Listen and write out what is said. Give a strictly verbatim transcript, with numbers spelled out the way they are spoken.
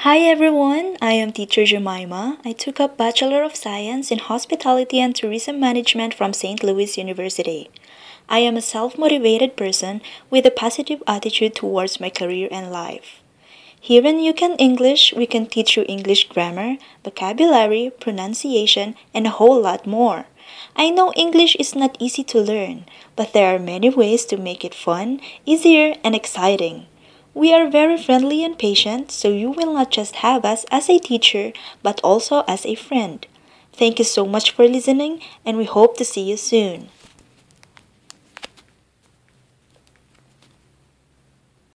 Hi everyone, I am teacher Jemima. I took up Bachelor of Science in Hospitality and Tourism Management from Saint Louis University. I am a self-motivated person with a positive attitude towards my career and life. Here in You Can English, we can teach you English grammar, vocabulary, pronunciation, and a whole lot more. I know English is not easy to learn, but there are many ways to make it fun, easier, and exciting. We are very friendly and patient, so you will not just have us as a teacher, but also as a friend. Thank you so much for listening, and we hope to see you soon.